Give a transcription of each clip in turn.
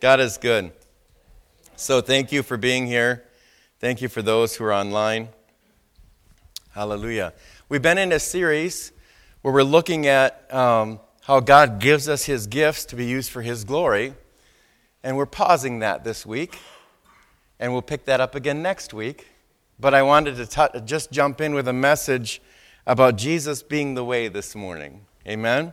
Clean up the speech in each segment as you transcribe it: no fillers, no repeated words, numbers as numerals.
God is good. So thank you for being here. Thank you for those who are online. Hallelujah. We've been in a series where we're looking at how God gives us His gifts to be used for His glory. And we're pausing that this week. And we'll pick that up again next week. But I wanted to just jump in with a message about Jesus being the way this morning. Amen?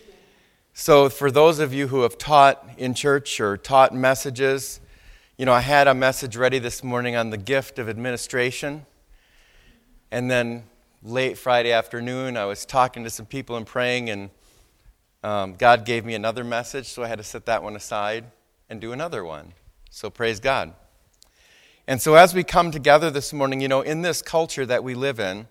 So for those of you who have taught in church or taught messages, I had a message ready this morning on the gift of administration. And then late Friday afternoon, I was talking to some people and praying, and God gave me another message, so I had to set that one aside and do another one. So praise God. And so as we come together this morning, in this culture that we live in,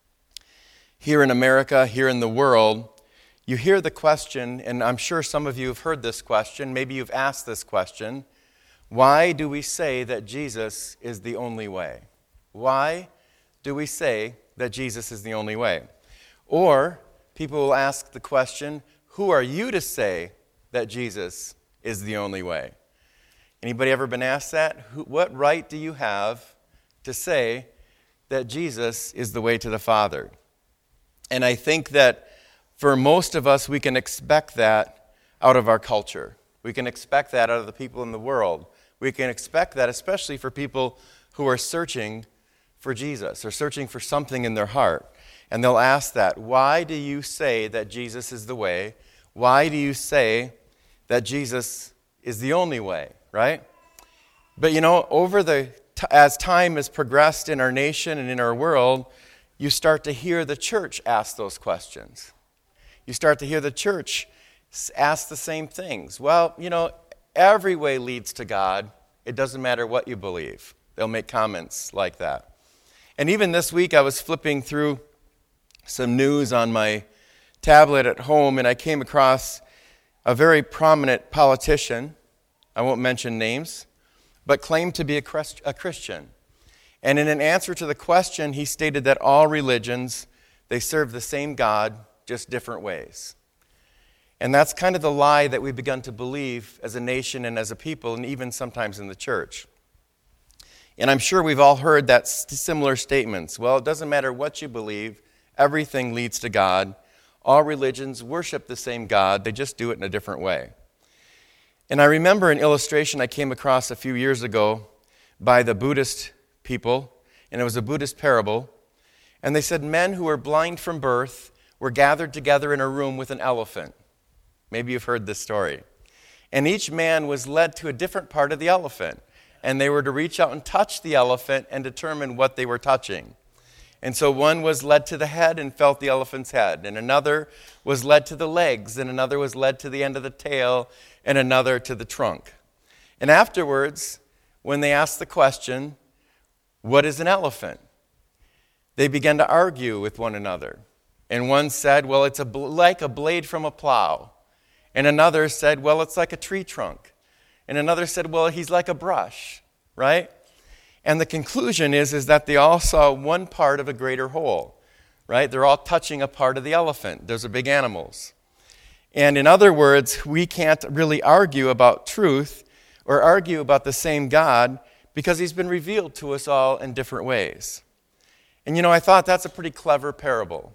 here in America, here in the world, you hear the question, and I'm sure some of you have heard this question, maybe you've asked this question, why do we say that Jesus is the only way? Why do we say that Jesus is the only way? Or people will ask the question, who are you to say that Jesus is the only way? Anybody ever been asked that? What right do you have to say that Jesus is the way to the Father? And I think that for most of us, we can expect that out of our culture. We can expect that out of the people in the world. We can expect that especially for people who are searching for Jesus or searching for something in their heart. And they'll ask that, why do you say that Jesus is the way? Why do you say that Jesus is the only way, right? But as time has progressed in our nation and in our world, you start to hear the church ask those questions. You start to hear the church ask the same things. Well, every way leads to God. It doesn't matter what you believe. They'll make comments like that. And even this week, I was flipping through some news on my tablet at home, and I came across a very prominent politician, I won't mention names, but claimed to be a Christian. And in an answer to the question, he stated that all religions, they serve the same God, just different ways. And that's kind of the lie that we've begun to believe as a nation and as a people, and even sometimes in the church. And I'm sure we've all heard that similar statements. Well, it doesn't matter what you believe, everything leads to God. All religions worship the same God, they just do it in a different way. And I remember an illustration I came across a few years ago by the Buddhist people, and it was a Buddhist parable. And they said men who were blind from birth were gathered together in a room with an elephant. Maybe you've heard this story. And each man was led to a different part of the elephant. And they were to reach out and touch the elephant and determine what they were touching. And so one was led to the head and felt the elephant's head. And another was led to the legs. And another was led to the end of the tail. And another to the trunk. And afterwards, when they asked the question, what is an elephant? They began to argue with one another. And one said, well, it's like a blade from a plow. And another said, well, it's like a tree trunk. And another said, well, he's like a brush, right? And the conclusion is that they all saw one part of a greater whole, right? They're all touching a part of the elephant. Those are big animals. And in other words, we can't really argue about truth or argue about the same God because He's been revealed to us all in different ways. And I thought that's a pretty clever parable.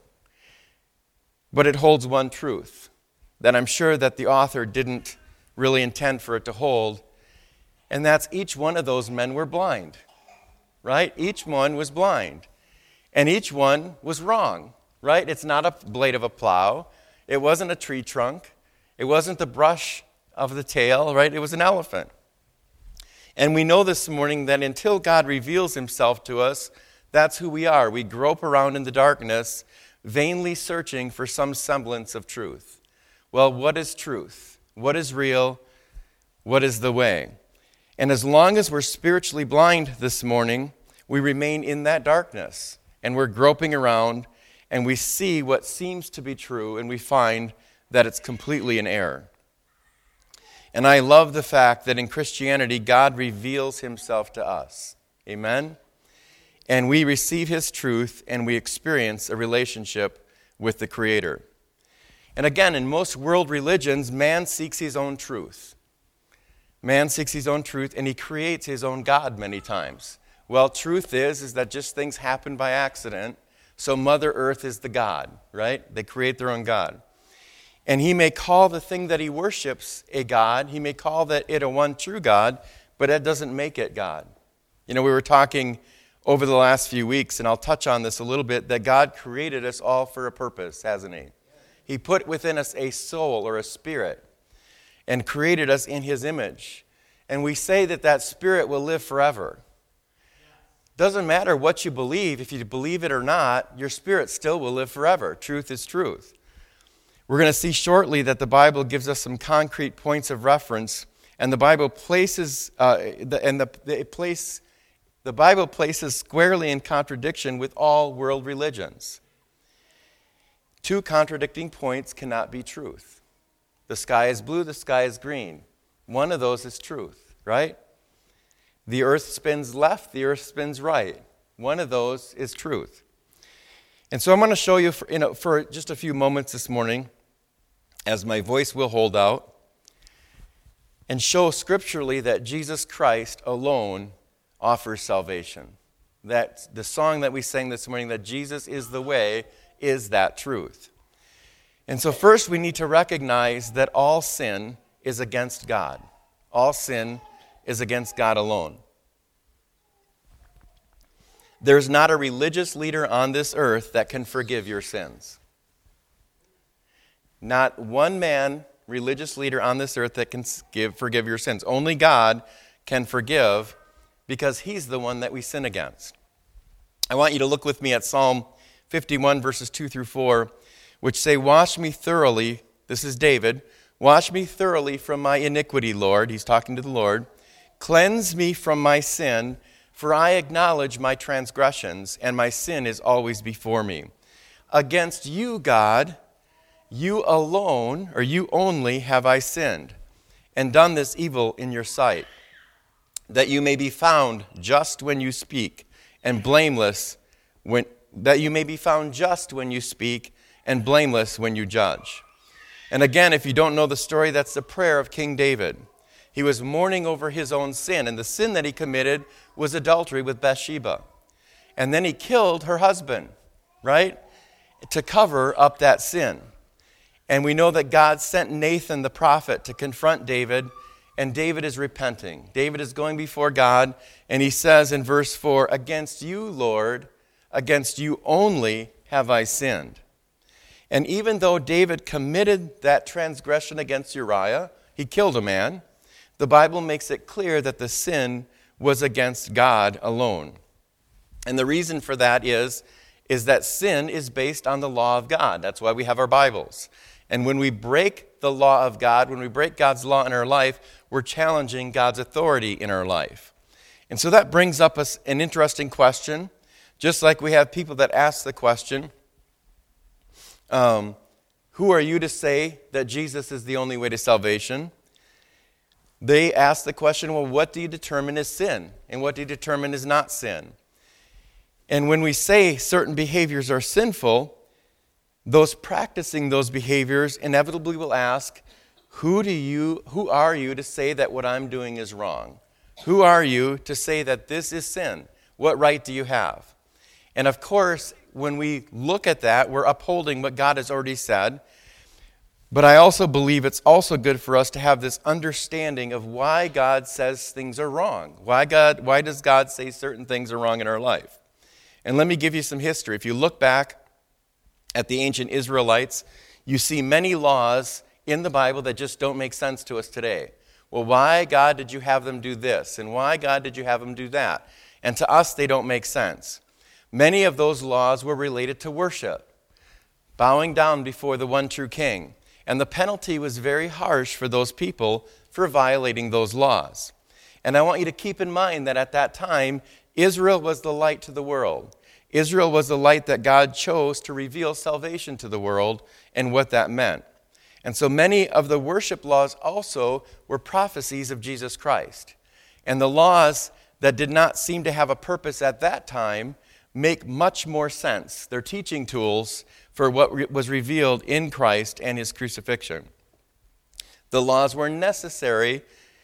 But it holds one truth that I'm sure that the author didn't really intend for it to hold, and that's each one of those men were blind, right? Each one was blind, and each one was wrong, right? It's not a blade of a plow. It wasn't a tree trunk. It wasn't the brush of the tail, right? It was an elephant. And we know this morning that until God reveals Himself to us, that's who we are. We grope around in the darkness, vainly searching for some semblance of truth. Well, what is truth? What is real? What is the way? And as long as we're spiritually blind this morning, we remain in that darkness. And we're groping around, and we see what seems to be true, and we find that it's completely an error. And I love the fact that in Christianity, God reveals Himself to us. Amen? And we receive His truth, and we experience a relationship with the Creator. And again, in most world religions, man seeks his own truth. Man seeks his own truth, and he creates his own God many times. Well, truth is that just things happen by accident, so Mother Earth is the God, right? They create their own God. And he may call the thing that he worships a God. He may call it a one true God, but that doesn't make it God. You know, we were talking over the last few weeks, and I'll touch on this a little bit, that God created us all for a purpose, hasn't he? He put within us a soul or a spirit and created us in his image. And we say that spirit will live forever. Doesn't matter what you believe. If you believe it or not, your spirit still will live forever. Truth is truth. We're going to see shortly that the Bible gives us some concrete points of reference, and the Bible places the Bible places squarely in contradiction with all world religions. Two contradicting points cannot be truth. The sky is blue, the sky is green. One of those is truth, right? The earth spins left, the earth spins right. One of those is truth. And so I'm going to show you for just a few moments this morning, as my voice will hold out, and show scripturally that Jesus Christ alone offers salvation. That the song that we sang this morning, that Jesus is the way, is that truth. And so first we need to recognize that all sin is against God. All sin is against God alone. There's not a religious leader on this earth that can forgive your sins. Not one man, religious leader on this earth that can forgive your sins. Only God can forgive, because he's the one that we sin against. I want you to look with me at Psalm 51, verses 2 through 4, which say, "Wash me thoroughly," this is David, "wash me thoroughly from my iniquity, Lord." He's talking to the Lord. "Cleanse me from my sin, for I acknowledge my transgressions, and my sin is always before me. Against you, God, you alone, or you only, have I sinned, and done this evil in your sight, that you may be found just when you speak, and blameless when you speak, and blameless when you judge." And again, if you don't know the story, that's the prayer of King David. He was mourning over his own sin, and the sin that he committed was adultery with Bathsheba. And then he killed her husband, right, to cover up that sin. And we know that God sent Nathan the prophet to confront David, and David is repenting. David is going before God, and he says in verse 4, "Against you, Lord, against you only have I sinned." And even though David committed that transgression against Uriah, he killed a man, the Bible makes it clear that the sin was against God alone. And the reason for that is that sin is based on the law of God. That's why we have our Bibles. And when we break the law of God, when we break God's law in our life, we're challenging God's authority in our life. And so that brings up an interesting question. Just like we have people that ask the question, who are you to say that Jesus is the only way to salvation? They ask the question, well, what do you determine is sin? And what do you determine is not sin? And when we say certain behaviors are sinful, those practicing those behaviors inevitably will ask, who are you to say that what I'm doing is wrong? Who are you to say that this is sin? What right do you have? And of course, when we look at that, we're upholding what God has already said. But I also believe it's also good for us to have this understanding of why God says things are wrong. Why does God say certain things are wrong in our life? And let me give you some history. If you look back at the ancient Israelites, you see many laws in the Bible that just don't make sense to us today. Well, why, God, did you have them do this? And why, God, did you have them do that? And to us, they don't make sense. Many of those laws were related to worship, bowing down before the one true King. And the penalty was very harsh for those people for violating those laws. And I want you to keep in mind that at that time, Israel was the light to the world. Israel was the light that God chose to reveal salvation to the world and what that meant. And so many of the worship laws also were prophecies of Jesus Christ. And the laws that did not seem to have a purpose at that time make much more sense. They're teaching tools for what was revealed in Christ and his crucifixion. The laws were necessary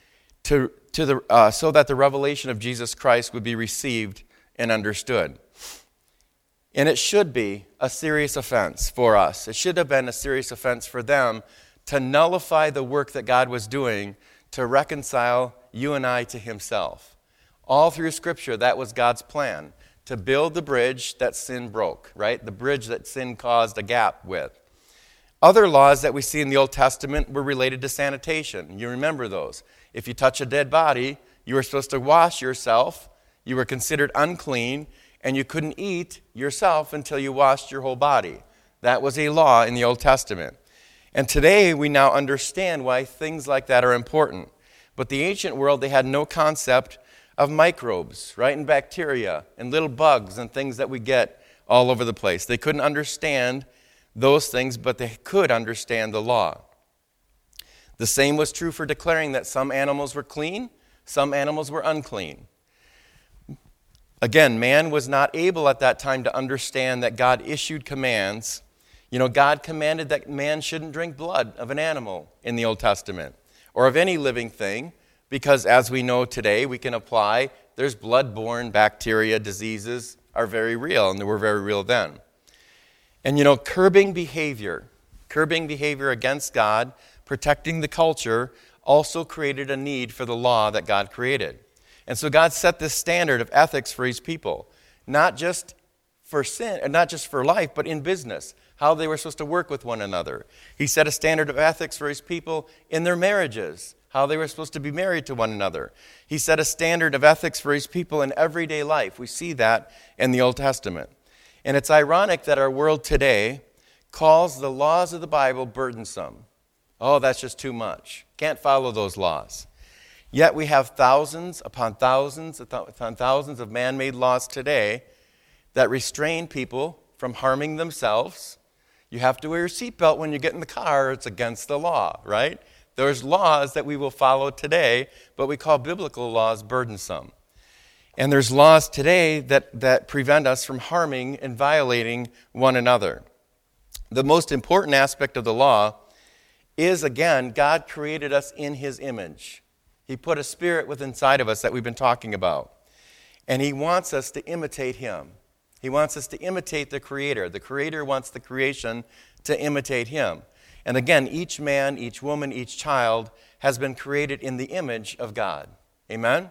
so that the revelation of Jesus Christ would be received and understood. And it should be a serious offense for us. It should have been a serious offense for them to nullify the work that God was doing to reconcile you and I to himself. All through Scripture, that was God's plan, to build the bridge that sin broke, right? The bridge that sin caused a gap with. Other laws that we see in the Old Testament were related to sanitation. You remember those. If you touch a dead body, you were supposed to wash yourself. You were considered unclean, and you couldn't eat yourself until you washed your whole body. That was a law in the Old Testament. And today we now understand why things like that are important. But the ancient world, they had no concept of microbes, right, and bacteria and little bugs and things that we get all over the place. They couldn't understand those things, but they could understand the law. The same was true for declaring that some animals were clean, some animals were unclean. Again, man was not able at that time to understand that God issued commands. You know, God commanded that man shouldn't drink blood of an animal in the Old Testament or of any living thing, because as we know today, we can apply, there's blood-borne bacteria, diseases are very real, and they were very real then. And you know, curbing behavior against God, protecting the culture, also created a need for the law that God created. And so God set this standard of ethics for his people, not just for sin, and not just for life, but in business, how they were supposed to work with one another. He set a standard of ethics for his people in their marriages, how they were supposed to be married to one another. He set a standard of ethics for his people in everyday life. We see that in the Old Testament. And it's ironic that our world today calls the laws of the Bible burdensome. Oh, that's just too much. Can't follow those laws. Yet we have thousands upon thousands upon thousands of man-made laws today that restrain people from harming themselves. You have to wear your seatbelt when you get in the car. It's against the law, right? There's laws that we will follow today, but we call biblical laws burdensome. And there's laws today that prevent us from harming and violating one another. The most important aspect of the law is, again, God created us in his image. He put a spirit within inside of us that we've been talking about. And he wants us to imitate him. He wants us to imitate the Creator. The Creator wants the creation to imitate him. And again, each man, each woman, each child has been created in the image of God. Amen?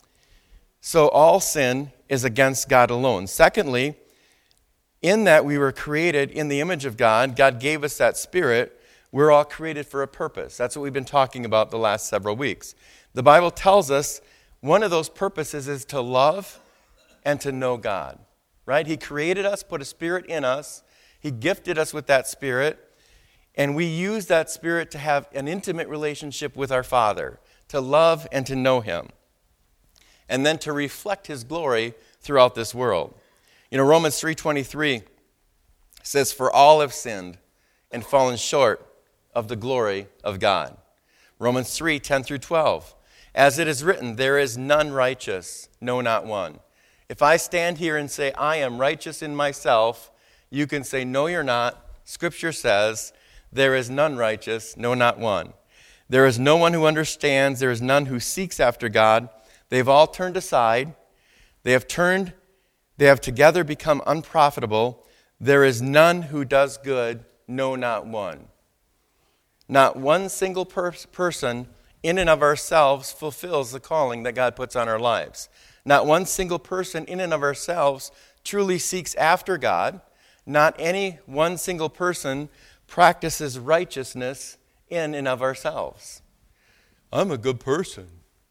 So all sin is against God alone. Secondly, in that we were created in the image of God, God gave us that spirit. We're all created for a purpose. That's what we've been talking about the last several weeks. The Bible tells us one of those purposes is to love and to know God, right? He created us, put a spirit in us. He gifted us with that spirit, and we use that spirit to have an intimate relationship with our Father, to love and to know him, and then to reflect his glory throughout this world. You know, Romans 3:23 says, "For all have sinned and fallen short of the glory of God." Romans 3:10 through 12. As it is written, there is none righteous, no, not one. If I stand here and say, I am righteous in myself, you can say, no, you're not. Scripture says, there is none righteous, no, not one. There is no one who understands. There is none who seeks after God. They've all turned aside. They have together become unprofitable. There is none who does good, no, not one. Not one single person in and of ourselves fulfills the calling that God puts on our lives. Not one single person in and of ourselves truly seeks after God. Not any one single person practices righteousness in and of ourselves. I'm a good person.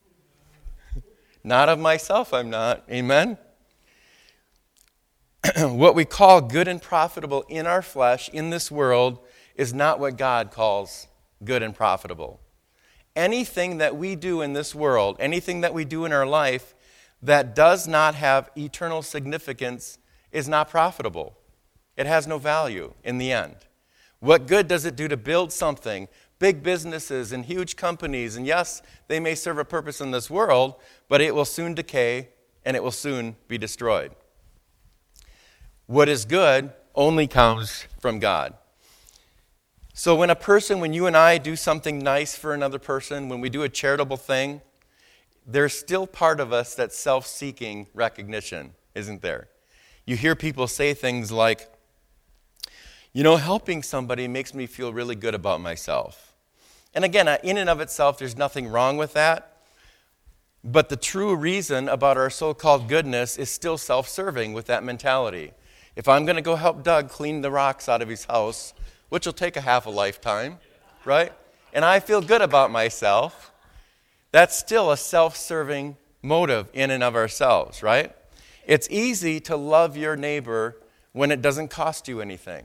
Not of myself, I'm not. Amen? What we call good and profitable in our flesh, in this world, is not what God calls good and profitable. Anything that we do in this world, anything that we do in our life that does not have eternal significance is not profitable. It has no value in the end. What good does it do to build something? Big businesses and huge companies, and yes, they may serve a purpose in this world, but it will soon decay and it will soon be destroyed. What is good only comes from God. So when you and I do something nice for another person, when we do a charitable thing, there's still part of us that's self-seeking recognition, isn't there? You hear people say things like, helping somebody makes me feel really good about myself. And again, in and of itself, there's nothing wrong with that. But the true reason about our so-called goodness is still self-serving with that mentality. If I'm going to go help Doug clean the rocks out of his house, which will take a half a lifetime, right? And I feel good about myself, that's still a self-serving motive in and of ourselves, right? It's easy to love your neighbor when it doesn't cost you anything.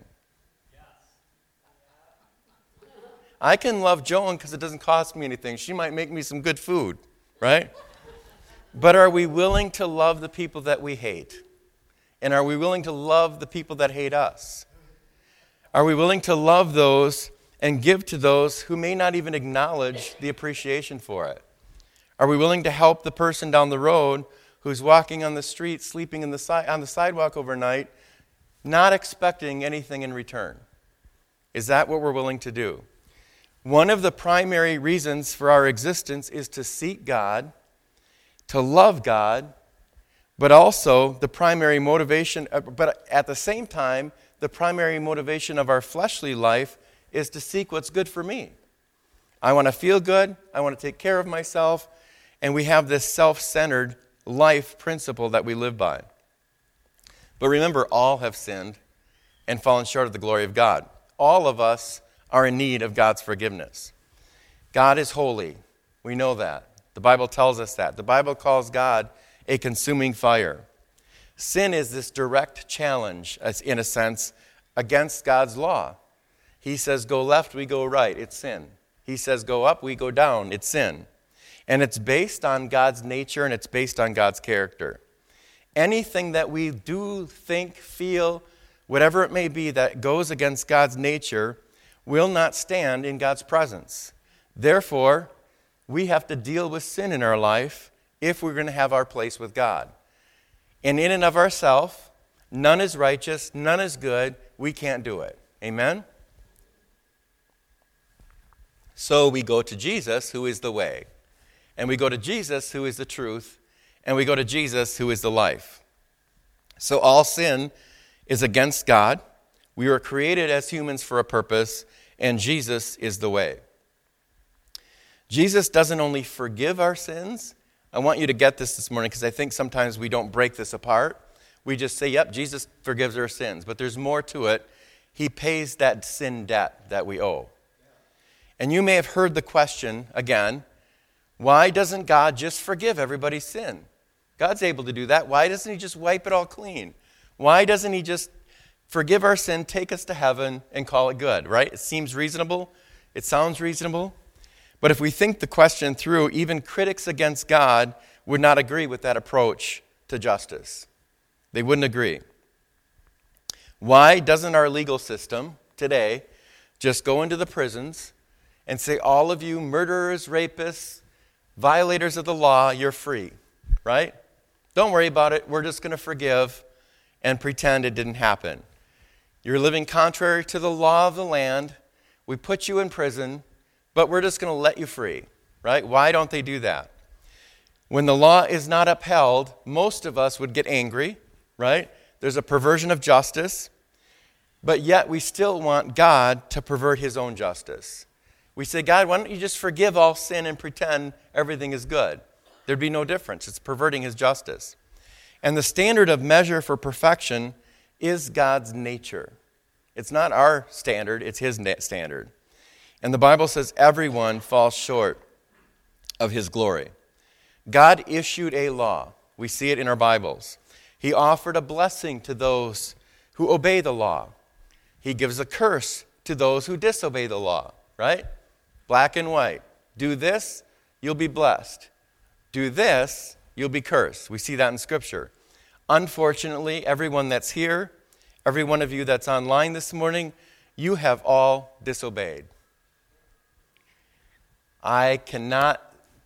I can love Joan because it doesn't cost me anything. She might make me some good food, right? But are we willing to love the people that we hate? And are we willing to love the people that hate us? Are we willing to love those and give to those who may not even acknowledge the appreciation for it? Are we willing to help the person down the road who's walking on the street, sleeping on the sidewalk overnight, not expecting anything in return? Is that what we're willing to do? One of the primary reasons for our existence is to seek God, to love God, but also the primary motivation, but at the same time, the primary motivation of our fleshly life is to seek what's good for me. I want to feel good, I want to take care of myself, and we have this self-centered life principle that we live by. But remember, all have sinned and fallen short of the glory of God. All of us are in need of God's forgiveness. God is holy. We know that. The Bible tells us that. The Bible calls God a consuming fire. Sin is this direct challenge, in a sense, against God's law. He says, go left, we go right. It's sin. He says, go up, we go down. It's sin. And it's based on God's nature and it's based on God's character. Anything that we do, think, feel, whatever it may be that goes against God's nature will not stand in God's presence. Therefore, we have to deal with sin in our life if we're going to have our place with God. And in and of ourselves, none is righteous, none is good, we can't do it. Amen? So we go to Jesus, who is the way. And we go to Jesus, who is the truth. And we go to Jesus, who is the life. So all sin is against God. We were created as humans for a purpose, and Jesus is the way. Jesus doesn't only forgive our sins. I want you to get this morning because I think sometimes we don't break this apart. We just say, yep, Jesus forgives our sins. But there's more to it. He pays that sin debt that we owe. And you may have heard the question again, why doesn't God just forgive everybody's sin? God's able to do that. Why doesn't he just wipe it all clean? Why doesn't he just forgive our sin, take us to heaven, and call it good, right? It seems reasonable. It sounds reasonable. But if we think the question through, even critics against God would not agree with that approach to justice. They wouldn't agree. Why doesn't our legal system today just go into the prisons and say, all of you murderers, rapists, violators of the law, you're free, right? Don't worry about it. We're just going to forgive and pretend it didn't happen. You're living contrary to the law of the land. We put you in prison, but we're just going to let you free, right? Why don't they do that? When the law is not upheld, most of us would get angry, right? There's a perversion of justice, but yet we still want God to pervert his own justice. We say, God, why don't you just forgive all sin and pretend everything is good? There'd be no difference. It's perverting his justice. And the standard of measure for perfection is God's nature. It's not our standard, it's his standard. And the Bible says everyone falls short of his glory. God issued a law. We see it in our Bibles. He offered a blessing to those who obey the law. He gives a curse to those who disobey the law, right? Black and white. Do this, you'll be blessed. Do this, you'll be cursed. We see that in Scripture. Unfortunately, everyone that's here, every one of you that's online this morning, you have all disobeyed. You cannot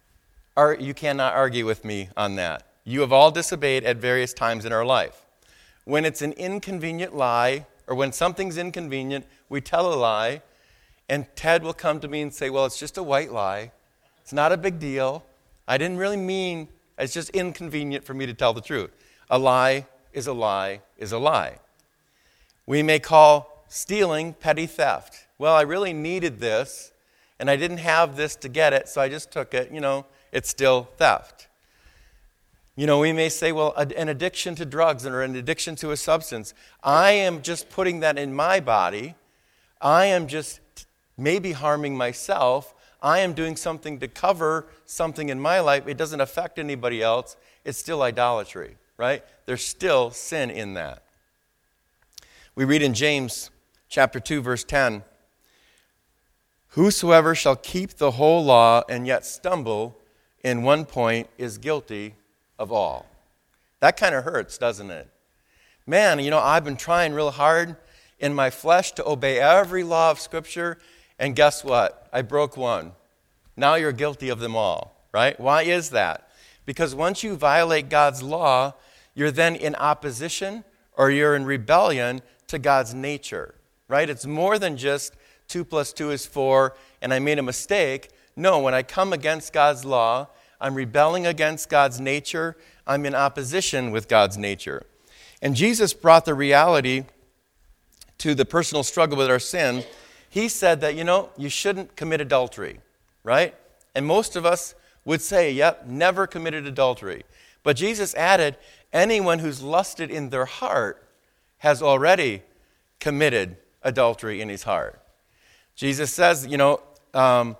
argue with me on that. You have all disobeyed at various times in our life. When it's an inconvenient lie, or when something's inconvenient, we tell a lie, and Ted will come to me and say, well, it's just a white lie. It's not a big deal. I didn't really mean, it's just inconvenient for me to tell the truth. A lie is a lie is a lie. We may call stealing petty theft. Well, I really needed this, and I didn't have this to get it, so I just took it. It's still theft. We may say, well, an addiction to drugs or an addiction to a substance. I am just putting that in my body. I am just maybe harming myself. I am doing something to cover something in my life. It doesn't affect anybody else. It's still idolatry, right? There's still sin in that. We read in James chapter 2, verse 10, "Whosoever shall keep the whole law and yet stumble in one point is guilty of all." That kind of hurts, doesn't it? Man, I've been trying real hard in my flesh to obey every law of Scripture, and guess what? I broke one. Now you're guilty of them all, right? Why is that? Because once you violate God's law, you're then in opposition or you're in rebellion to God's nature, right? It's more than just 2 + 2 is 4 and I made a mistake. No, when I come against God's law, I'm rebelling against God's nature. I'm in opposition with God's nature. And Jesus brought the reality to the personal struggle with our sin. He said that, you shouldn't commit adultery, right? And most of us would say, yep, never committed adultery. But Jesus added, anyone who's lusted in their heart has already committed adultery in his heart. Jesus says, the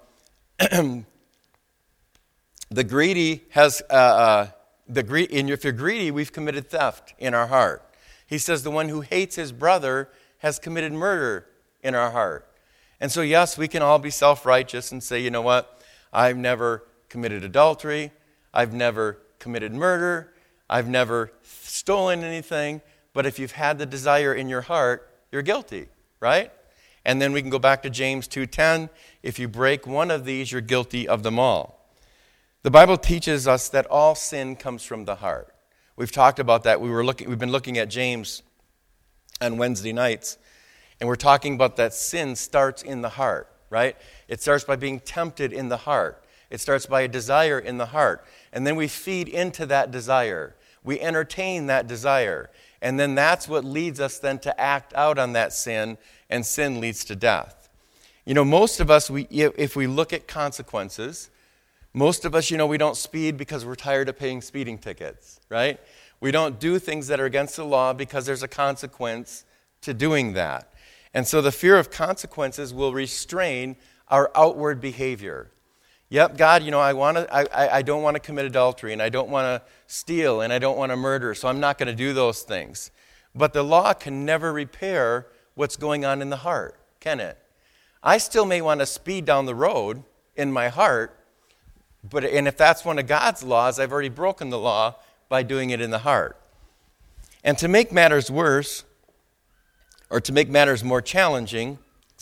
greedy has, and if you're greedy, we've committed theft in our heart. He says the one who hates his brother has committed murder in our heart. And so, yes, we can all be self-righteous and say, you know what, I've never committed adultery, I've never committed murder, I've never stolen anything, but if you've had the desire in your heart, you're guilty, right? And then we can go back to James 2:10, if you break one of these, you're guilty of them all. The Bible teaches us that all sin comes from the heart. We've talked about that. We've been looking at James on Wednesday nights, and we're talking about that sin starts in the heart, right? It starts by being tempted in the heart. It starts by a desire in the heart. And then we feed into that desire. We entertain that desire. And then that's what leads us then to act out on that sin, and sin leads to death. Most of us, if we look at consequences, most of us, we don't speed because we're tired of paying speeding tickets, right? We don't do things that are against the law because there's a consequence to doing that. And so the fear of consequences will restrain our outward behavior. Yep, God, I don't want to commit adultery, and I don't want to steal, and I don't want to murder, so I'm not going to do those things. But the law can never repair what's going on in the heart, can it? I still may want to speed down the road in my heart, and if that's one of God's laws, I've already broken the law by doing it in the heart. And to make matters worse, or to make matters more challenging,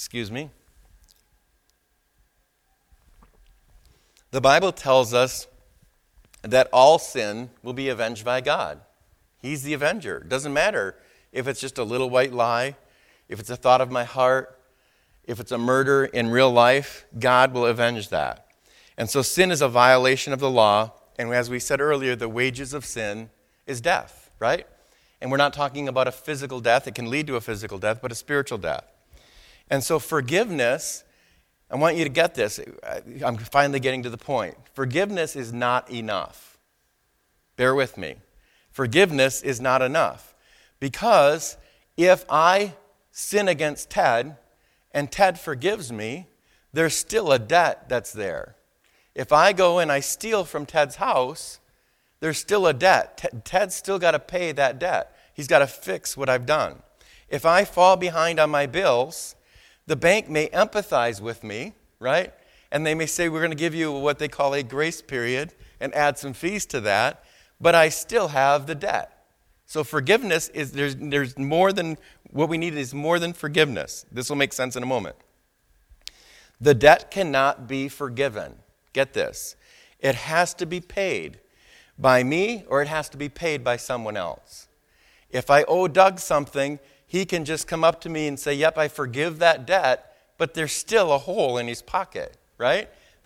the Bible tells us that all sin will be avenged by God. He's the avenger. It doesn't matter if it's just a little white lie, if it's a thought of my heart, if it's a murder in real life, God will avenge that. And so sin is a violation of the law, and as we said earlier, the wages of sin is death, right? And we're not talking about a physical death. It can lead to a physical death, but a spiritual death. And so forgiveness, I want you to get this. I'm finally getting to the point. Forgiveness is not enough. Bear with me. Forgiveness is not enough. Because if I sin against Ted and Ted forgives me, there's still a debt that's there. If I go and I steal from Ted's house, there's still a debt. Ted's still got to pay that debt. He's got to fix what I've done. If I fall behind on my bills, the bank may empathize with me, right? And they may say, we're going to give you what they call a grace period and add some fees to that, but I still have the debt. So forgiveness is, there's more than, what we need is more than forgiveness. This will make sense in a moment. The debt cannot be forgiven. Get this. It has to be paid by me or it has to be paid by someone else. If I owe Doug something, he can just come up to me and say, yep, I forgive that debt, but there's still a hole in his pocket, right?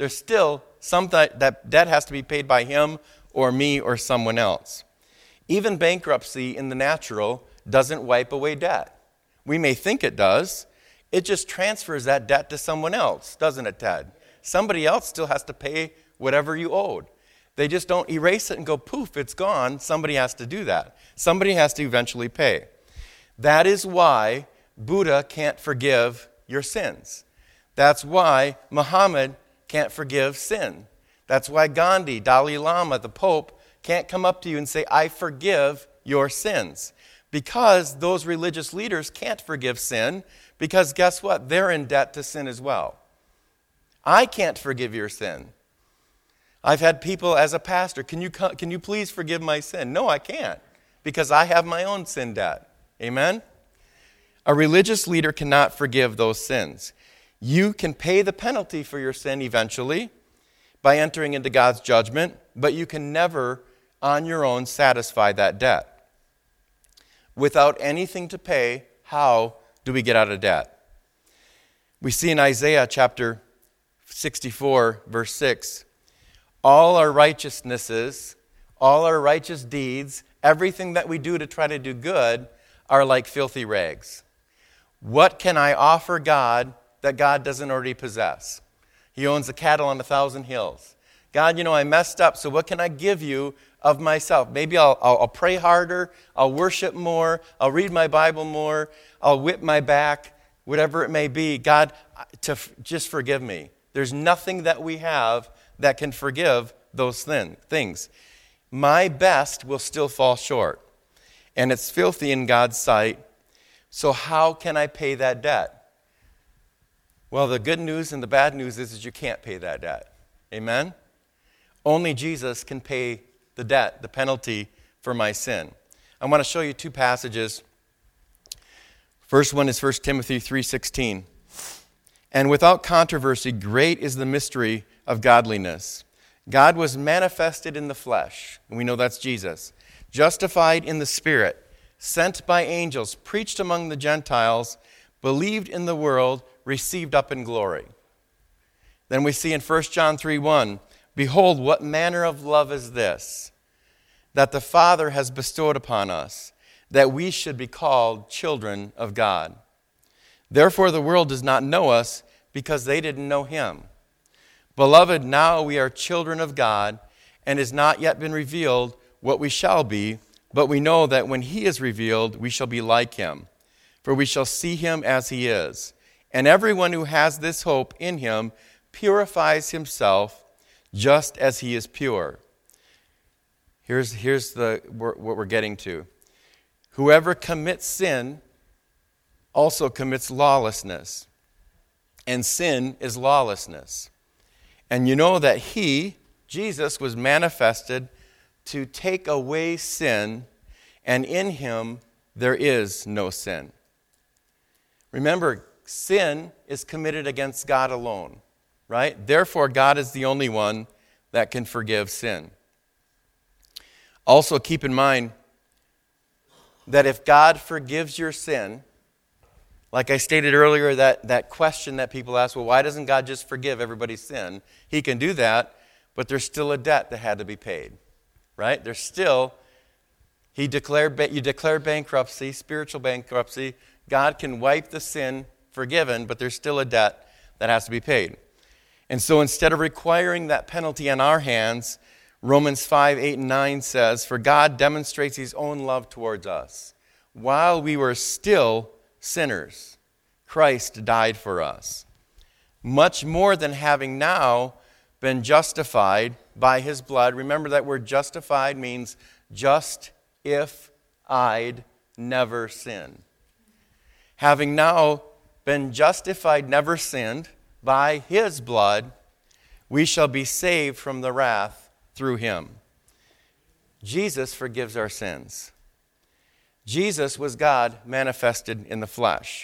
there's still that debt has to be paid by him or me or someone else. Even bankruptcy in the natural doesn't wipe away debt. We may think it does. It just transfers that debt to someone else, doesn't it, Ted? Somebody else still has to pay whatever you owed. They just don't erase it and go, poof, it's gone. Somebody has to do that. Somebody has to eventually pay. That is why Buddha can't forgive your sins. That's why Muhammad can't forgive sin. That's why Gandhi, Dalai Lama, the Pope, can't come up to you and say, I forgive your sins. Because those religious leaders can't forgive sin, because guess what? They're in debt to sin as well. I can't forgive your sin. I've had people as a pastor, can you please forgive my sin? No, I can't, because I have my own sin debt. Amen? A religious leader cannot forgive those sins. You can pay the penalty for your sin eventually by entering into God's judgment, but you can never, on your own, satisfy that debt. Without anything to pay, how do we get out of debt? We see in Isaiah chapter 64, verse 6, all our righteousnesses, all our righteous deeds, everything that we do to try to do good are like filthy rags. What can I offer God that God doesn't already possess? He owns the cattle on 1,000 hills. God, I messed up, so what can I give you of myself? Maybe I'll pray harder, I'll worship more, I'll read my Bible more, I'll whip my back, whatever it may be. God, just forgive me. There's nothing that we have that can forgive those things. My best will still fall short, and it's filthy in God's sight. So how can I pay that debt? Well, the good news and the bad news is you can't pay that debt. Amen? Only Jesus can pay the debt, the penalty for my sin. I want to show you two passages. First one is 1 Timothy 3:16. And without controversy, great is the mystery of godliness. God was manifested in the flesh, and we know that's Jesus, justified in the Spirit, sent by angels, preached among the Gentiles, believed in the world, received up in glory. Then we see in 1 John 3:1, behold, what manner of love is this, that the Father has bestowed upon us, that we should be called children of God. Therefore the world does not know us, because they didn't know him. Beloved, now we are children of God, and it has not yet been revealed what we shall be, but we know that when he is revealed, we shall be like him, for we shall see him as he is. And everyone who has this hope in him purifies himself just as he is pure. Here's what we're getting to. Whoever commits sin also commits lawlessness. And sin is lawlessness. And you know that he, Jesus, was manifested to take away sin, and in him there is no sin. Remember, sin is committed against God alone, right? Therefore, God is the only one that can forgive sin. Also, keep in mind that if God forgives your sin, like I stated earlier, that question that people ask, well, why doesn't God just forgive everybody's sin? He can do that, but there's still a debt that had to be paid, right? There's still, you declared bankruptcy, spiritual bankruptcy. God can wipe the sin forgiven, but there's still a debt that has to be paid. And so instead of requiring that penalty on our hands, Romans 5:8-9 says, for God demonstrates his own love towards us. While we were still sinners, Christ died for us. Much more than having now been justified by his blood. Remember that word justified means just if I'd never sinned. Having now been justified, never sinned, by his blood, we shall be saved from the wrath through him. Jesus forgives our sins. Jesus was God manifested in the flesh.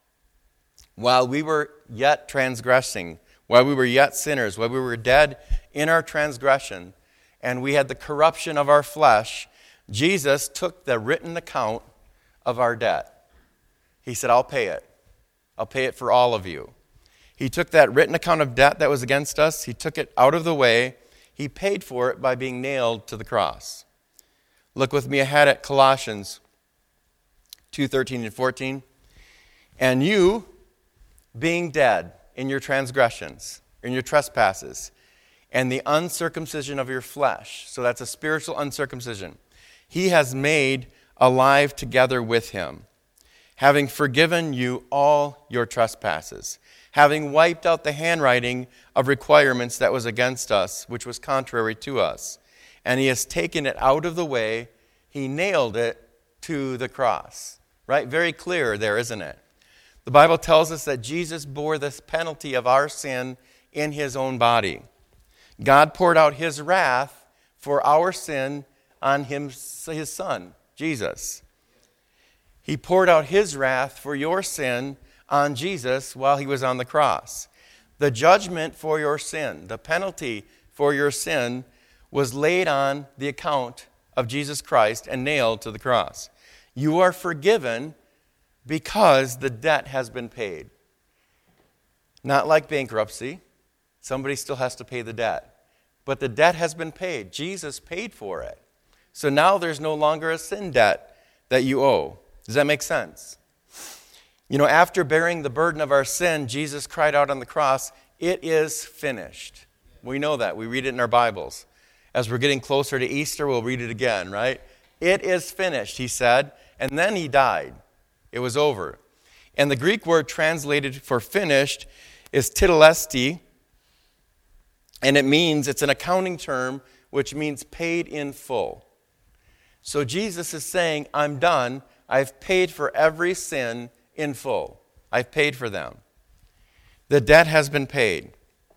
While we were yet transgressing, while we were yet sinners, while we were dead in our transgression, and we had the corruption of our flesh, Jesus took the written account of our debt. He said, I'll pay it. I'll pay it for all of you. He took that written account of debt that was against us. He took it out of the way. He paid for it by being nailed to the cross. Look with me ahead at Colossians 2:13 and 14. And you, being dead in your transgressions, in your trespasses, and the uncircumcision of your flesh. So that's a spiritual uncircumcision. He has made alive together with him, having forgiven you all your trespasses, having wiped out the handwriting of requirements that was against us, which was contrary to us. And he has taken it out of the way. He nailed it to the cross. Right? Very clear there, isn't it? The Bible tells us that Jesus bore the penalty of our sin in his own body. God poured out his wrath for our sin on his son, Jesus. He poured out his wrath for your sin on Jesus while he was on the cross. The judgment for your sin, the penalty for your sin, was laid on the account of Jesus Christ and nailed to the cross. You are forgiven because the debt has been paid. Not like bankruptcy. Somebody still has to pay the debt. But the debt has been paid. Jesus paid for it. So now there's no longer a sin debt that you owe. Does that make sense? You know, after bearing the burden of our sin, Jesus cried out on the cross, "It is finished." We know that. We read it in our Bibles. As we're getting closer to Easter, we'll read it again, right? "It is finished," he said, and then he died. It was over. And the Greek word translated for finished is tetelestai, and it's an accounting term which means paid in full. So Jesus is saying, I'm done. I've paid for every sin in full. I've paid for them. The debt has been paid.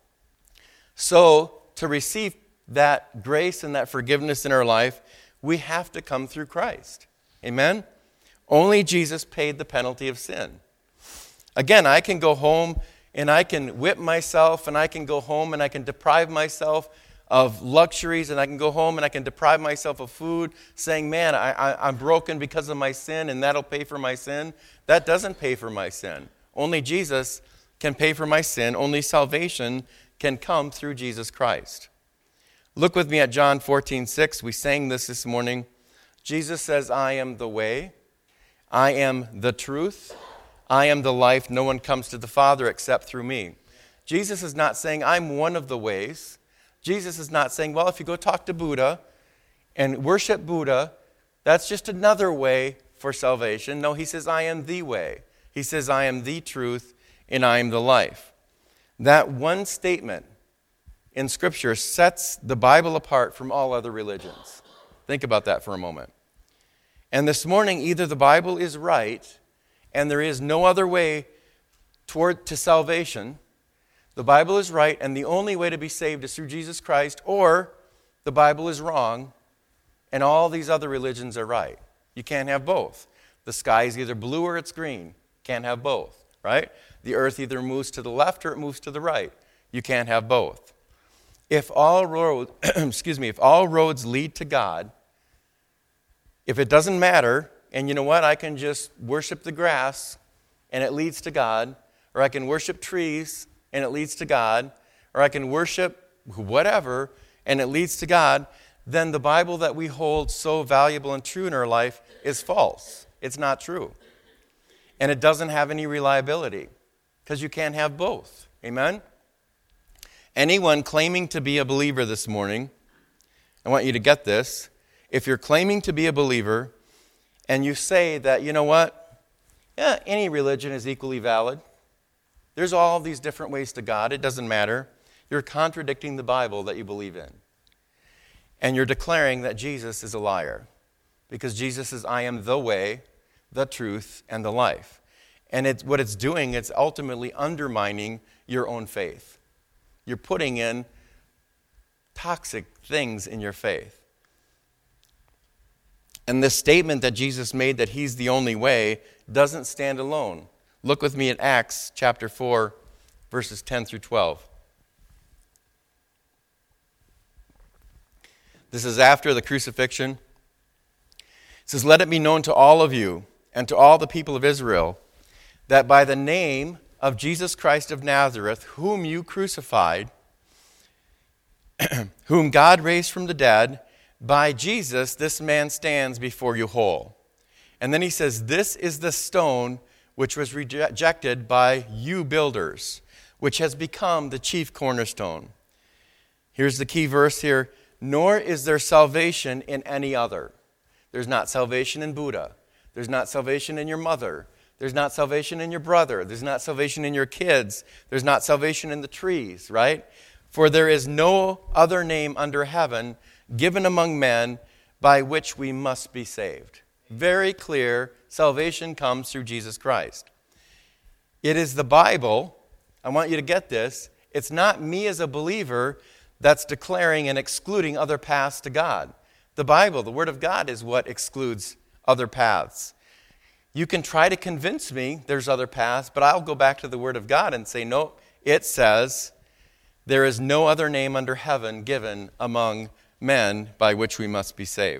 So to receive that grace and that forgiveness in our life, we have to come through Christ. Amen? Only Jesus paid the penalty of sin. Again, I can go home and I can whip myself, and I can go home and I can deprive myself of luxuries, and I can go home and I can deprive myself of food, saying, man, I'm broken because of my sin, and that'll pay for my sin. That doesn't pay for my sin. Only Jesus can pay for my sin. Only salvation can come through Jesus Christ. Look with me at John 14:6. We sang this morning. Jesus says, I am the way. I am the truth. I am the life. No one comes to the Father except through me. Jesus is not saying, I'm one of the ways. Jesus is not saying, well, if you go talk to Buddha and worship Buddha, that's just another way for salvation. No, he says, I am the way. He says, I am the truth, and I am the life. That one statement in Scripture sets the Bible apart from all other religions. Think about that for a moment. And this morning, either the Bible is right and there is no other way to salvation. The Bible is right, and the only way to be saved is through Jesus Christ, or the Bible is wrong, and all these other religions are right. You can't have both. The sky is either blue or it's green. Can't have both, right? The earth either moves to the left or it moves to the right. You can't have both. If all roads, if all roads lead to God, if it doesn't matter, and you know what, I can just worship the grass and it leads to God, or I can worship trees and it leads to God, or I can worship whatever and it leads to God, then the Bible that we hold so valuable and true in our life is false. It's not true. And it doesn't have any reliability, because you can't have both. Amen? Anyone claiming to be a believer this morning, I want you to get this. If you're claiming to be a believer and you say that, you know what, yeah, any religion is equally valid. There's all these different ways to God. It doesn't matter. You're contradicting the Bible that you believe in. And you're declaring that Jesus is a liar. Because Jesus says, I am the way, the truth, and the life. And what it's doing, it's ultimately undermining your own faith. You're putting in toxic things in your faith. And this statement that Jesus made that he's the only way doesn't stand alone. Look with me at Acts chapter 4, verses 10 through 12. This is after the crucifixion. It says, let it be known to all of you and to all the people of Israel that by the name of Jesus Christ of Nazareth, whom you crucified, whom God raised from the dead, by Jesus this man stands before you whole. And then he says, this is the stone which was rejected by you builders, which has become the chief cornerstone. Here's the key verse here. Nor is there salvation in any other. There's not salvation in Buddha. There's not salvation in your mother. There's not salvation in your brother. There's not salvation in your kids. There's not salvation in the trees, right? For there is no other name under heaven given among men by which we must be saved. Very clear, salvation comes through Jesus Christ. It is the Bible, I want you to get this, it's not me as a believer that's declaring and excluding other paths to God. The Bible, the Word of God, is what excludes other paths. You can try to convince me there's other paths, but I'll go back to the Word of God and say, no, it says, there is no other name under heaven given among men by which we must be saved.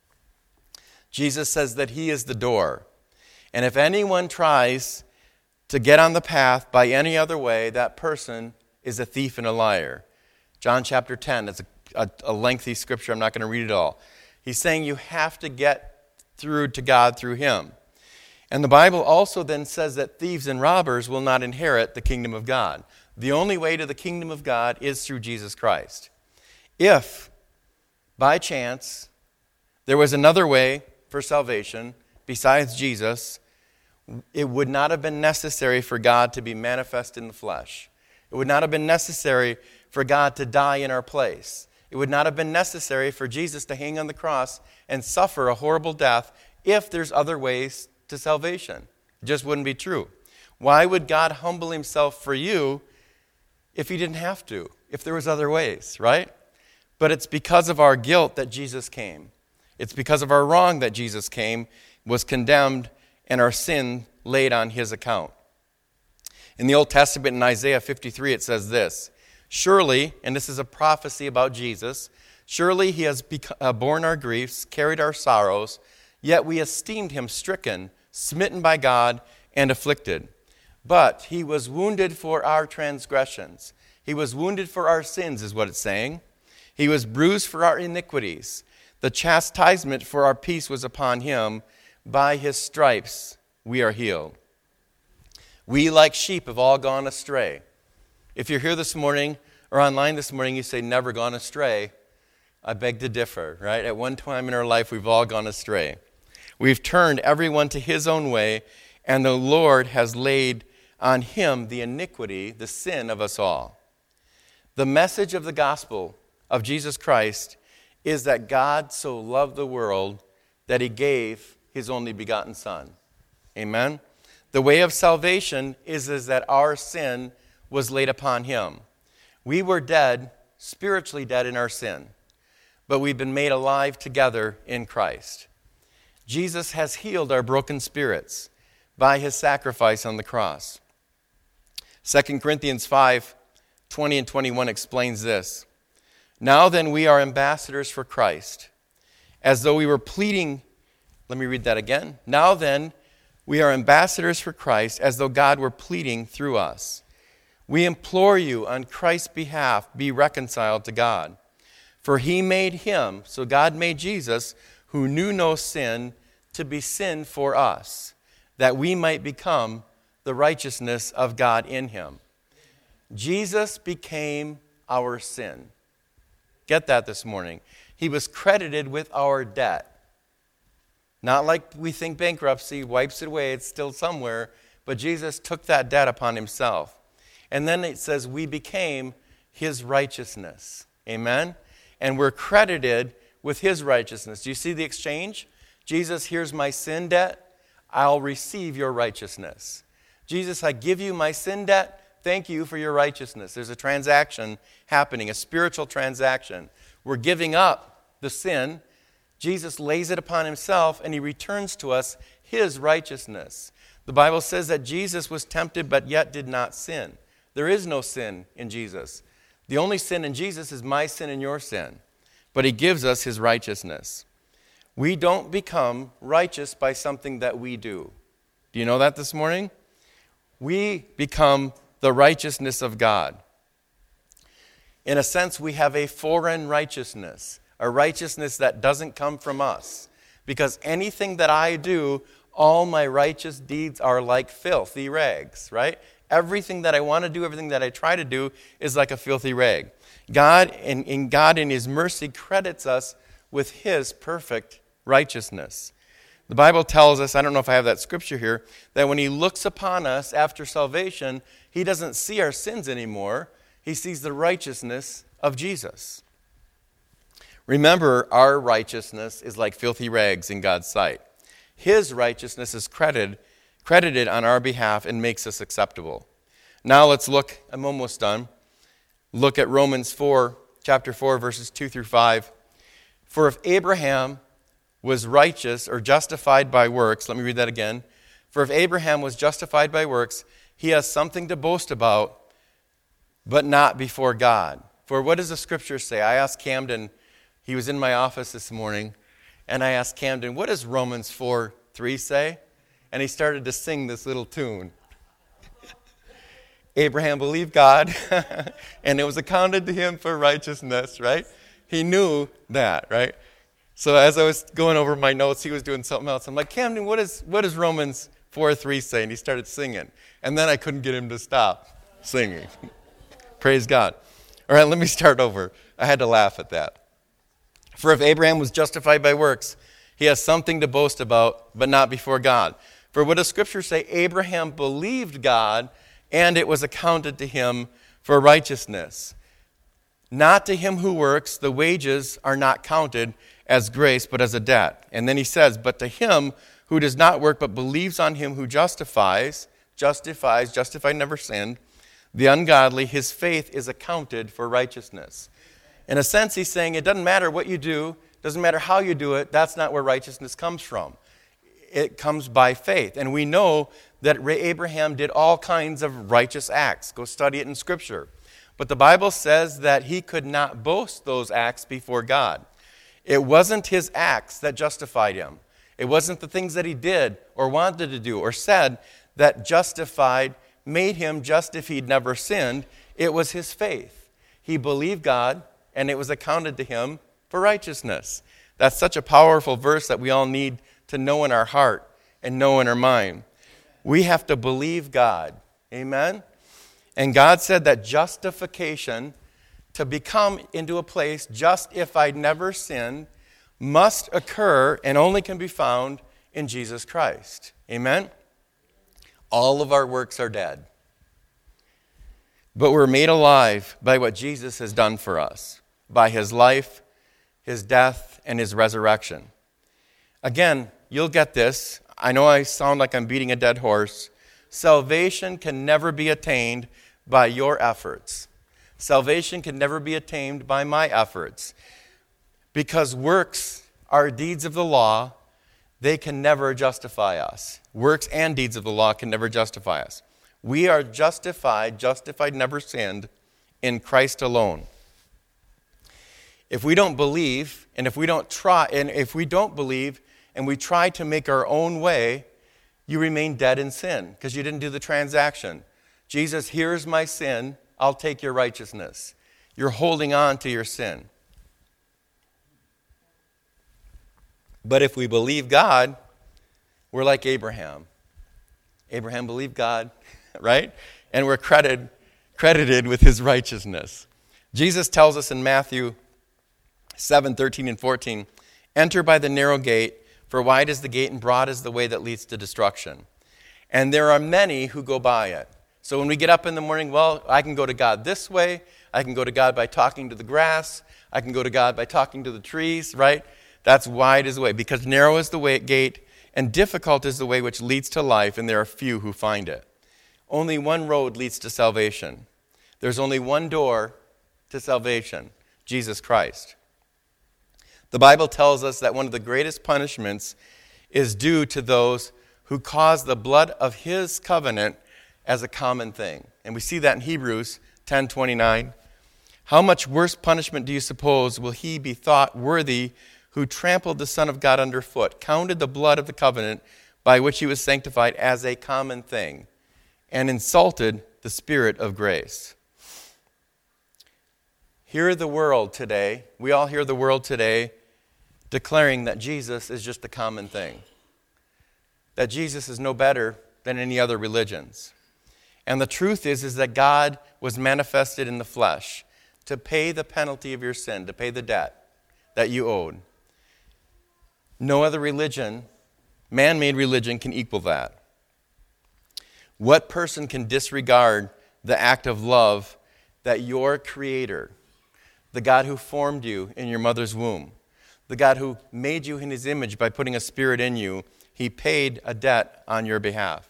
Jesus says that he is the door. And if anyone tries to get on the path by any other way, that person is a thief and a liar. John chapter 10 is a lengthy scripture. I'm not going to read it all. He's saying you have to get through to God through him. And the Bible also then says that thieves and robbers will not inherit the kingdom of God. The only way to the kingdom of God is through Jesus Christ. If, by chance, there was another way for salvation besides Jesus, it would not have been necessary for God to be manifest in the flesh. It would not have been necessary for God to die in our place. It would not have been necessary for Jesus to hang on the cross and suffer a horrible death if there's other ways to salvation. It just wouldn't be true. Why would God humble himself for you if he didn't have to, if there was other ways, right? But it's because of our guilt that Jesus came. It's because of our wrong that Jesus came, was condemned, and our sin laid on his account. In the Old Testament, in Isaiah 53, it says this, surely, and this is a prophecy about Jesus, surely he has borne our griefs, carried our sorrows, yet we esteemed him stricken, smitten by God, and afflicted. But he was wounded for our transgressions. He was wounded for our sins, is what it's saying. He was bruised for our iniquities. The chastisement for our peace was upon him. By his stripes we are healed. We, like sheep, have all gone astray. If you're here this morning or online this morning, you say, never gone astray. I beg to differ, right? At one time in our life, we've all gone astray. We've turned everyone to his own way, and the Lord has laid on him the iniquity, the sin of us all. The message of the gospel of Jesus Christ is that God so loved the world that he gave his only begotten Son. Amen? The way of salvation is that our sin was laid upon him. We were dead, spiritually dead in our sin, but we've been made alive together in Christ. Jesus has healed our broken spirits by his sacrifice on the cross. 2 Corinthians 5:20 and 21 explains this. Now then, we are ambassadors for Christ, as though we were pleading. Let me read that again. Now then, we are ambassadors for Christ, as though God were pleading through us. We implore you on Christ's behalf, be reconciled to God. For he made him, so God made Jesus, who knew no sin, to be sin for us, that we might become the righteousness of God in him. Jesus became our sin. Get that this morning. He was credited with our debt. Not like we think bankruptcy wipes it away, it's still somewhere, but Jesus took that debt upon himself. And then it says we became his righteousness. Amen? And we're credited with his righteousness. Do you see the exchange? Jesus, here's my sin debt. I'll receive your righteousness. Jesus, I give you my sin debt. Thank you for your righteousness. There's a transaction happening, a spiritual transaction. We're giving up the sin. Jesus lays it upon himself, and he returns to us his righteousness. The Bible says that Jesus was tempted, but yet did not sin. There is no sin in Jesus. The only sin in Jesus is my sin and your sin. But he gives us his righteousness. We don't become righteous by something that we do. Do you know that this morning? we become the righteousness of God. In a sense, we have a foreign righteousness, a righteousness that doesn't come from us. Because anything that I do, all my righteous deeds are like filthy rags, right? Everything that I want to do, everything that I try to do is like a filthy rag. God in His mercy credits us with His perfect righteousness. The Bible tells us, I don't know if I have that scripture here, that when He looks upon us after salvation, He doesn't see our sins anymore. He sees the righteousness of Jesus. Remember, our righteousness is like filthy rags in God's sight. His righteousness is credited on our behalf and makes us acceptable. Now let's look, I'm almost done. Look at Romans 4, chapter 4, verses 2 through 5. For if Abraham was righteous or justified by works, let me read that again. For if Abraham was justified by works, he has something to boast about, but not before God. For what does the scripture say? I asked Camden, he was in my office this morning, and I asked Camden, what does Romans 4:3 say? And he started to sing this little tune. Abraham believed God, and it was accounted to him for righteousness, right? He knew that, right? So as I was going over my notes, he was doing something else. I'm like, Camden, what does Romans 4:3 say? And he started singing. And then I couldn't get him to stop singing. Praise God. All right, let me start over. I had to laugh at that. For if Abraham was justified by works, he has something to boast about, but not before God. For what does Scripture say? Abraham believed God, and it was accounted to him for righteousness. Not to him who works, the wages are not counted as grace, but as a debt. And then he says, but to him who does not work, but believes on him who justified, never sinned, the ungodly, his faith is accounted for righteousness. In a sense, he's saying it doesn't matter what you do, doesn't matter how you do it, that's not where righteousness comes from. It comes by faith. And we know that Abraham did all kinds of righteous acts. Go study it in Scripture. But the Bible says that he could not boast those acts before God. It wasn't his acts that justified him. It wasn't the things that he did or wanted to do or said that made him just if he'd never sinned. It was his faith. He believed God, and it was accounted to him for righteousness. That's such a powerful verse that we all need to know in our heart and know in our mind. We have to believe God. Amen? And God said that justification, to become into a place just if I'd never sinned, must occur and only can be found in Jesus Christ. Amen? All of our works are dead. But we're made alive by what Jesus has done for us, by His life, His death, and His resurrection. Again, you'll get this. I know I sound like I'm beating a dead horse. Salvation can never be attained by your efforts. Salvation can never be attained by my efforts. Because works are deeds of the law, they can never justify us. Works and deeds of the law can never justify us. We are justified, never sinned, in Christ alone. If we don't believe, and if we don't believe, and we try to make our own way, you remain dead in sin, because you didn't do the transaction. Jesus, here's my sin, I'll take your righteousness. You're holding on to your sin. But if we believe God, we're like Abraham. Abraham believed God, right? And we're credited with his righteousness. Jesus tells us in Matthew 7:13 and 14, enter by the narrow gate, for wide is the gate and broad is the way that leads to destruction. And there are many who go by it. So when we get up in the morning, well, I can go to God this way. I can go to God by talking to the grass. I can go to God by talking to the trees, right? That's wide is the way, because narrow is the gate, and difficult is the way which leads to life, and there are few who find it. Only one road leads to salvation. There's only one door to salvation, Jesus Christ. The Bible tells us that one of the greatest punishments is due to those who cause the blood of his covenant as a common thing. And we see that in Hebrews 10:29. How much worse punishment do you suppose will he be thought worthy who trampled the Son of God underfoot, counted the blood of the covenant by which he was sanctified as a common thing, and insulted the Spirit of grace. Hear the world today. We all hear the world today declaring that Jesus is just a common thing, that Jesus is no better than any other religions. And the truth is that God was manifested in the flesh to pay the penalty of your sin, to pay the debt that you owed. No other religion, man-made religion, can equal that. What person can disregard the act of love that your Creator, the God who formed you in your mother's womb, the God who made you in His image by putting a spirit in you, He paid a debt on your behalf.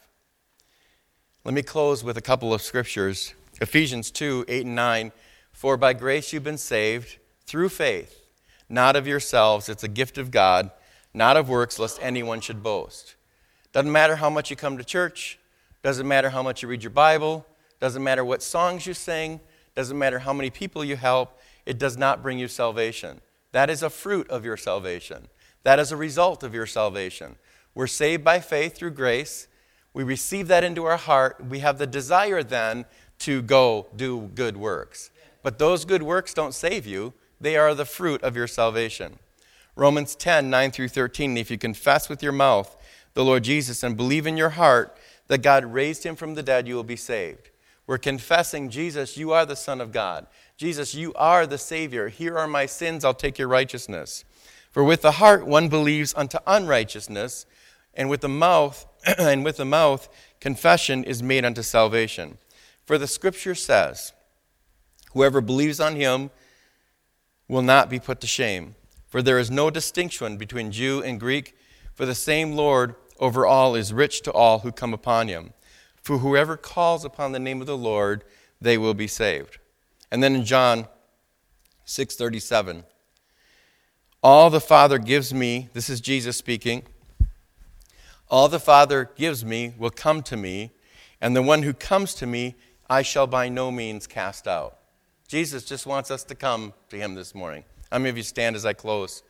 Let me close with a couple of scriptures. Ephesians 2, 8 and 9. For by grace you've been saved through faith, not of yourselves. It's a gift of God, not of works, lest anyone should boast. Doesn't matter how much you come to church. Doesn't matter how much you read your Bible. Doesn't matter what songs you sing. Doesn't matter how many people you help. It does not bring you salvation. That is a fruit of your salvation. That is a result of your salvation. We're saved by faith through grace. We receive that into our heart. We have the desire then to go do good works. But those good works don't save you. They are the fruit of your salvation. Romans 10, 9 through 13. If you confess with your mouth the Lord Jesus and believe in your heart that God raised Him from the dead, you will be saved. We're confessing, Jesus, you are the Son of God. Jesus, you are the Savior. Here are my sins. I'll take your righteousness. For with the heart one believes unto unrighteousness, and with the mouth confession is made unto salvation. For the Scripture says, whoever believes on Him will not be put to shame. For there is no distinction between Jew and Greek, for the same Lord over all is rich to all who come upon Him. For whoever calls upon the name of the Lord, they will be saved. And then in John 6:37, all the Father gives me, this is Jesus speaking, all the Father gives me will come to me, and the one who comes to me I shall by no means cast out. Jesus just wants us to come to Him this morning. How many of you stand as I close?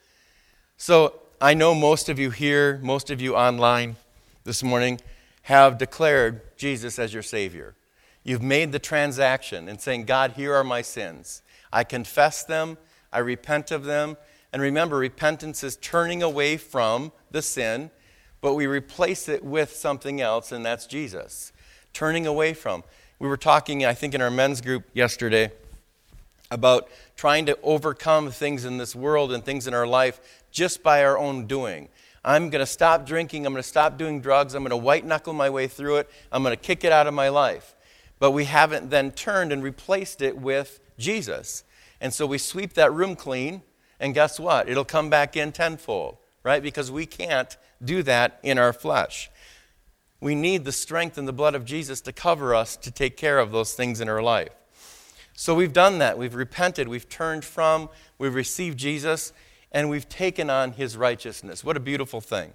So I know most of you here, most of you online this morning have declared Jesus as your Savior. You've made the transaction and saying, God, here are my sins. I confess them. I repent of them. And remember, repentance is turning away from the sin, but we replace it with something else, and that's Jesus. Turning away from. We were talking, I think, in our men's group yesterday about trying to overcome things in this world and things in our life just by our own doing. I'm going to stop drinking. I'm going to stop doing drugs. I'm going to white-knuckle my way through it. I'm going to kick it out of my life. But we haven't then turned and replaced it with Jesus. And so we sweep that room clean, and guess what? It'll come back in tenfold, right? Because we can't do that in our flesh. We need the strength and the blood of Jesus to cover us to take care of those things in our life. So we've done that. We've repented. We've turned from. We've received Jesus, and we've taken on His righteousness. What a beautiful thing.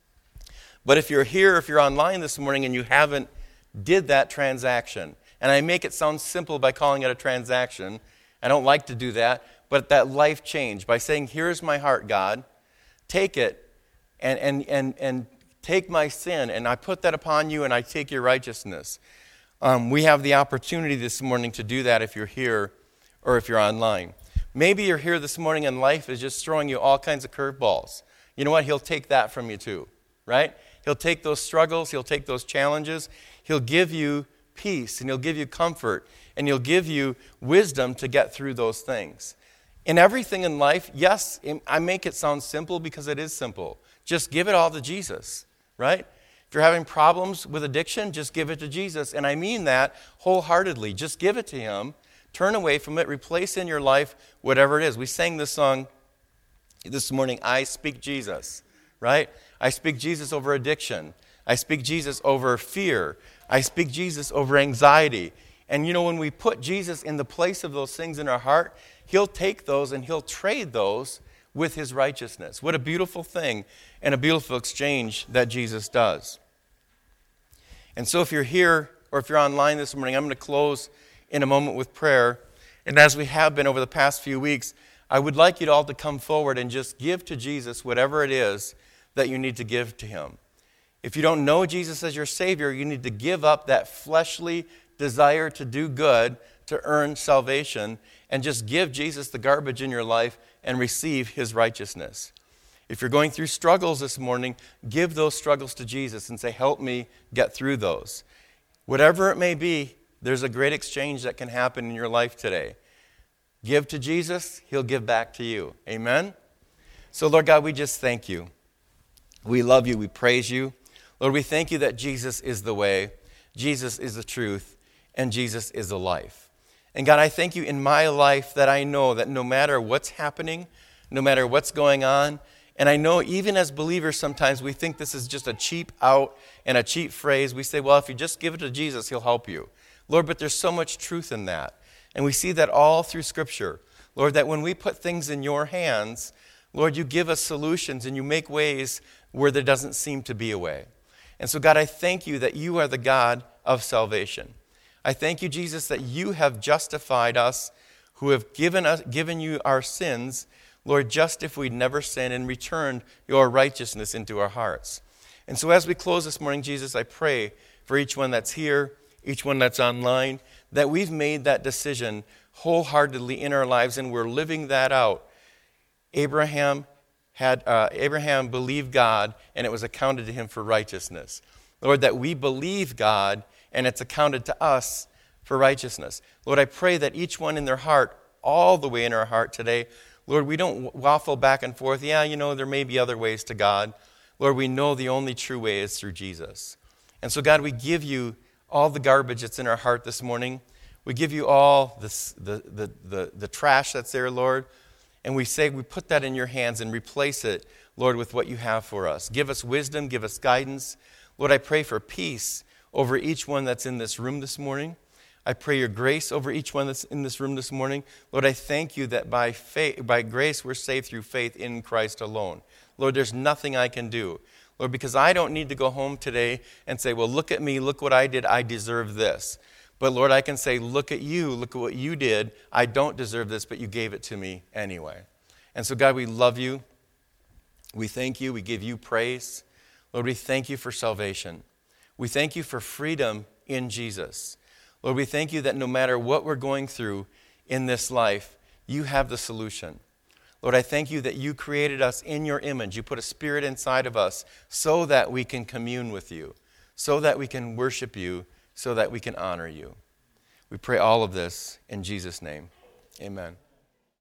But if you're here, if you're online this morning and you haven't did that transaction, and I make it sound simple by calling it a transaction, I don't like to do that, but that life change by saying, here's my heart, God, take it and take my sin, and I put that upon you, and I take your righteousness. We have the opportunity this morning to do that if you're here or if you're online. Maybe you're here this morning and life is just throwing you all kinds of curveballs. You know what? He'll take that from you too, right? He'll take those struggles. He'll take those challenges. He'll give you peace, and He'll give you comfort, and He'll give you wisdom to get through those things. In everything in life, yes, I make it sound simple because it is simple. Just give it all to Jesus, right? If you're having problems with addiction, just give it to Jesus. And I mean that wholeheartedly. Just give it to Him. Turn away from it. Replace in your life whatever it is. We sang this song this morning, I Speak Jesus, right? I speak Jesus over addiction. I speak Jesus over fear. I speak Jesus over anxiety. And you know, when we put Jesus in the place of those things in our heart, He'll take those and He'll trade those with His righteousness. What a beautiful thing and a beautiful exchange that Jesus does. And so if you're here or if you're online this morning, I'm going to close in a moment with prayer. And as we have been over the past few weeks, I would like you all to come forward and just give to Jesus whatever it is that you need to give to Him. If you don't know Jesus as your Savior, you need to give up that fleshly desire to do good, to earn salvation, and just give Jesus the garbage in your life and receive his righteousness. If you're going through struggles this morning, give those struggles to Jesus and say, help me get through those. Whatever it may be, there's a great exchange that can happen in your life today. Give to Jesus, he'll give back to you. Amen? So, Lord God, we just thank you. We love you. We praise you. Lord, we thank you that Jesus is the way, Jesus is the truth, and Jesus is the life. And God, I thank you in my life that I know that no matter what's happening, no matter what's going on, and I know even as believers sometimes we think this is just a cheap out and a cheap phrase. We say, well, if you just give it to Jesus, he'll help you. Lord, but there's so much truth in that. And we see that all through Scripture. Lord, that when we put things in your hands, Lord, you give us solutions and you make ways where there doesn't seem to be a way. And so, God, I thank you that you are the God of salvation. I thank you, Jesus, that you have justified us who have given you our sins, Lord, just if we'd never sinned, and returned your righteousness into our hearts. And so as we close this morning, Jesus, I pray for each one that's here, each one that's online, that we've made that decision wholeheartedly in our lives and we're living that out. Abraham believed God and it was accounted to him for righteousness. Lord, that we believe God and it's accounted to us for righteousness. Lord, I pray that each one in their heart, all the way in our heart today, Lord, we don't waffle back and forth. Yeah, there may be other ways to God. Lord, we know the only true way is through Jesus. And so, God, we give you all the garbage that's in our heart this morning. We give you all the trash that's there, Lord. And we say we put that in your hands and replace it, Lord, with what you have for us. Give us wisdom, give us guidance. Lord, I pray for peace over each one that's in this room this morning. I pray your grace over each one that's in this room this morning. Lord, I thank you that by grace we're saved through faith in Christ alone. Lord, there's nothing I can do. Lord, because I don't need to go home today and say, well, look at me, look what I did, I deserve this. But Lord, I can say, look at you, look at what you did. I don't deserve this, but you gave it to me anyway. And so, God, we love you. We thank you. We give you praise. Lord, we thank you for salvation. We thank you for freedom in Jesus. Lord, we thank you that no matter what we're going through in this life, you have the solution. Lord, I thank you that you created us in your image. You put a spirit inside of us so that we can commune with you, so that we can worship you, so that we can honor you. We pray all of this in Jesus' name. Amen.